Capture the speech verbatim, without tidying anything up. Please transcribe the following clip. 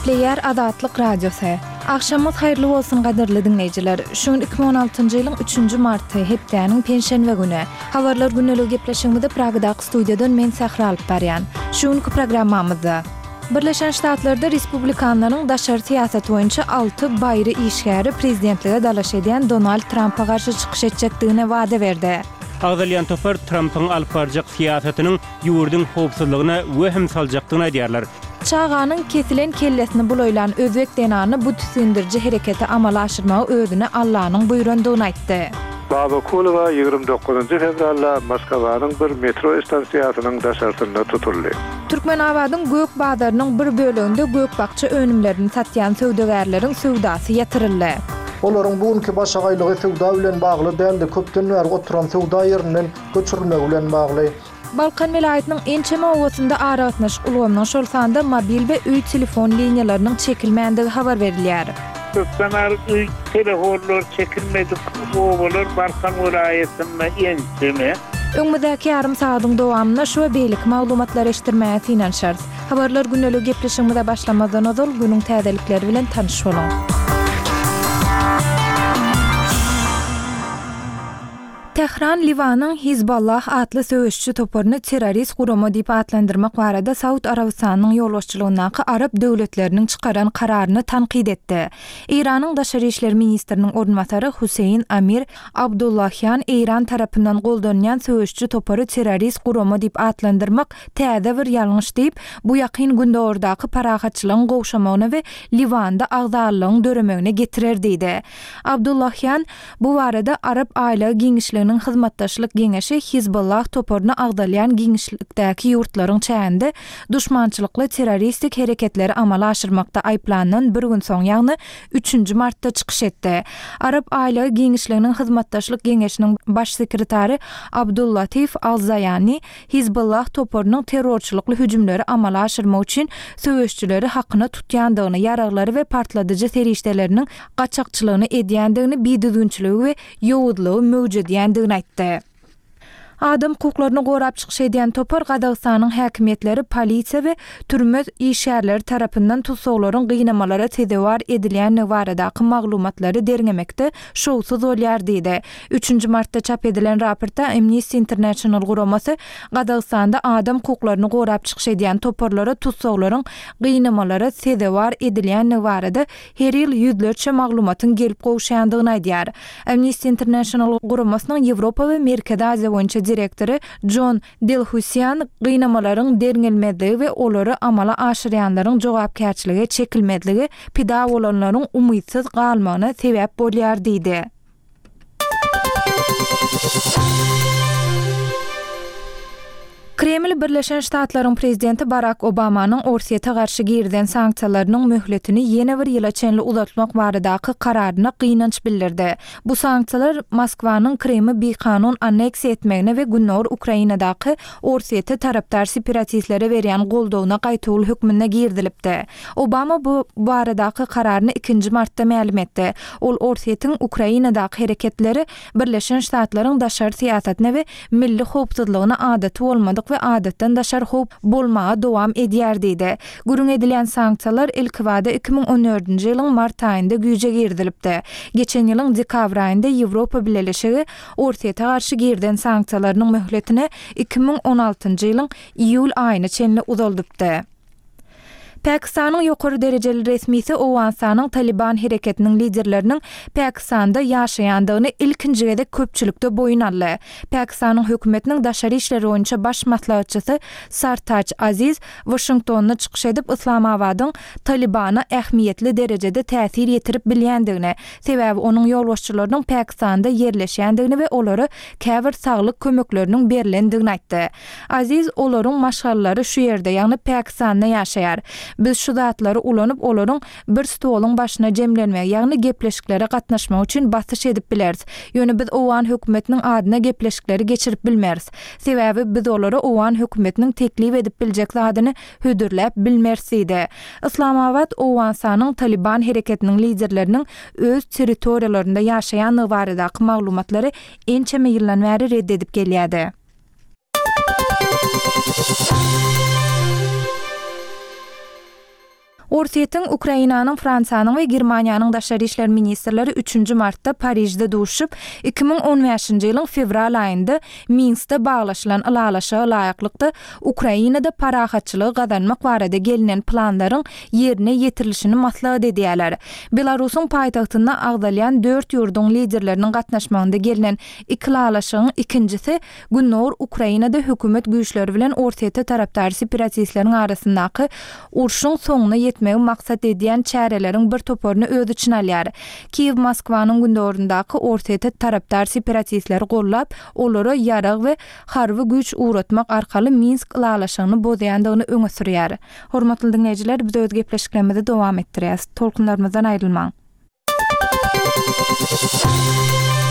Player Azatlyk Radiosu. Akşamyz hayrly bolsun gaderli dinleýijiler. Şuň iki bin on altyncy ýylyň üçünji marty hepdäniň penşenwe güni. Habarlar günnelik gepleşigimizde Pragdaky studiýadan men Sahra alyp barýan. Şuňky programmamyzda Birleşen Ştatlarda Respublikanlaryň daşary siýasaty boýunça alty baýry işgäri prezidentlige dalaş edýän Donald Trump'a garşy çykyş etjekdigine wada berdi. Agdalyan topar Trump'ın alyp barjak siýasatynyň ýurdun howpsuzlygyna wehim saljakdygyny aýdýarlar. Çağanyň kesilen kellesini buloýlan özbek denany bu tüsündirji hereketi amala aşyrmagy özüne Allah'nyň buýrandygyny aýtdy. Babakulova ýygrimi dokuzunçy fevralda Moskwanyň bir metro stansiýasynyň daşarysynda tutuldy. Türkmenabadyň Gök Badarynyň bir bölегinde gökbakça önümlerini satýan söwdegärleriň söwdasy ýatyryldy. Olaryň bugünkü başagaýlygy söwda bilen bagly däldi, köpden bäri oturan söwda ýerinden göçürmek bilen bagly. Balkan vilayatynyň ençeme owasynda aratnaş ulgamyň şol sanda mobil we üý telefon liniýalarynyň çekilmänligi habar berilýär. Köpden üý telefonlar çekilmedi, owalar Balkan vilayatynda ençeme. Öňmüzdäki ýarym saatyň dowamyna şu beýlik maglumatlar eşitdirmäge synanşar. Habarlar günnelik gepleşigimizde başlamazdan ozal günüň täzelikleri bilen tanyş bolun. Tehran Livanyň Hizballah atly söwüşçi toparyny terrorist gurama diýip atlandyrmak barada Saud Arabistanyň ýolbaşçylygynaky Arab döwletleriniň çykaran kararyny tanqid etdi. Iranyň daşary işler ministriniň ornwatary Huseyin Amir Abdullahyan Iran tarapyndan goldanýan söwüşçi topary terrorist gurama diýip atlandyrmak täze bir ýalňyş diýip bu ýakyn günde ordaky parahatçylygyň gowşamagyna we Livanda agdarlygyň döremegine getirer diýdi. Abdullahyan bu barada Arab aýla giňişli Hyzmatdaşlyk Geňeşi Hizballah toparyny agdalýan giňişlikdäki ýurtlaryň çäğinde duşmançylykly terroristik hereketleri amala aşyrmakda aýplanan bir gün soň ýagny üçünji martda çykyş etdi. Arab aýla giňişliginiň Hyzmatdaşlyk Geňeşiniň baş sekretary Abdullatif Al-Zayani Hizballah toparynyň terrorçylykly hüjümleri amala aşyrmak üçin söwüşçileri hakyna tutýandygyny, ýaraglary we partladyjy serişdeleriniň gaçakçylygyny edýändigini, biýdüzgünçiligi we ýowudlygy mewjud ýandygyny aýtdy. Adam hukuklaryny gorap çykyş edýän topar Gazagystanyň häkimetleri, polisiýa we türme işgärleri tarapyndan tutsaklaryň gynamalara tedewar edilýän baradaky maglumatlary derlemekde şowsuz bolýar diýdi. üçünji martda çap edilen raportda Amnesty International guramasy Gazagystanda adam hukuklaryny gorap çykyş edýän toparlara tutsaklaryň gynamalara tedewar edilýän barada her ýyl ýüzlerçe maglumatyň gelip gowşandygyny aýdýar. Amnesty International guramasynyň Ýewropa we Merkezi Aziýa boýunça direktori John Delhusian gynamalaryň derlenmedigi we olary amala aşyrýanlaryň jogapkärçiligi çekilmedigi pida bolanlaryň umytsyz galmagyna sebäp bolýar diýdi. Kreml Birleşen Ştatlaryň prezidenti Barack Obamanyň Orsiýete garşy girden sanksiýalarynyň möhletini ýene bir ýyla çenli uzatmak baradaky kararyna gynanç bildirdi. Bu sanksiýalar Moskwanyň Kremli bikanun anneks etmegine we günler Ukrainadaky Orsiýete tarapdar separatistlere berýän goldawyna gaýtawul hökmüne girdilipdi. Obama bu baradaky kararyny ikinji martda ma'lum etdi. Ol Orsiýetiň Ukrainadaky hereketleri Birleşen Ştatlaryň daşary siýasatyna we milli howpsuzlygyna adaty bolmady we adatdan daşar hop bolmağa dowam edýär diýdi. Gürün edilen sanksiýalar ilk wada iki bin on dördünji ýylyň mart aýynda güýje girdilipdi. Geçen ýylyň dekabr aýynda Ýewropa Birleşigi Orsiýete garşy girden sanksiýalarynyň möhletini iki bin on altynjy ýylyň iýul aýyna çenli uzaldypdy. Pakistanyň ýokary derejeli resmisi Owensanyň Taliban hereketiniň liderleriniň Pakistanda ýaşaýandygyny ilkinji gede köpçülükde boyun aldy. Pakistanyň hökümetiniň daşary işleri boýunça baş maslahatçysy Sartaj Aziz Washingtonyna çykyş edip Islamabadyň Talibana ähmiýetli derejede täsir ýetirip bilýändigini, sebäbi onuň ýolbaşçylarynyň Pakistanda ýerleşýändigini we olary käbir saglyk kömekleriniň berilendigini aýtdy. Aziz olaryň maşgallary şu ýerde, ýagny Pakistanda ýaşaýar. Biz şu zatlary ulanyp olaryň bir stoluň başyna jemlenmek, ýagny gepleşiklere gatnaşmak üçin basyş edip bileriz. Ýöne biz owan hökümetiniň adyna gepleşikleri geçirip bilmeriz. Sebäbi biz olary owan hökümetiniň teklip edip biljek zadyny hödürläp bilmeriz diýdi. Islamabad Owensanyň Taliban hereketiniň liderleriniň öz territoriýalarynda ýaşaýan baradaky maglumatlary ençeme ýyllan bäri reddedip gelýärdi. Ortiýetiň Ukrainanyň, Fransanyň we Germaniýanyň daşary işler ministrleri üçünji martda Parijde duşup, iki bin on beşinji ýylyň fevral aýynda Minskde baglaşylan ılalaşa laýaklykda Ukrainada parahatçylygy gazanmak barada gelinen planlaryň ýerine ýetirilişini maslahat edýärler. Belarusyň paýtagtynda agdalýan dört ýurdun liderleriniň gatnaşmagynda gelinen iki ılalaşyň ikincisi Günnor Ukrainada hökümet güýçleri bilen ortiýete tarapdar separatistleriň arasyndaky urşuň soňuna etmegi maksat edýän çäreleriň bir toporuny öz içine alýar. Kiýew Moskwanyň gündorundaky ortaýda tarapdar separatistleri gollap, olary ýarag we harby güýç uğratmak arkaly Minsk ılalaşygyny bozýandygyny öňe sürýär. Hormatly dinleýijiler, biz öz gepleşiklerimizi dowam etdirýäs. Tolkunlarymyzdan aýrylmaň.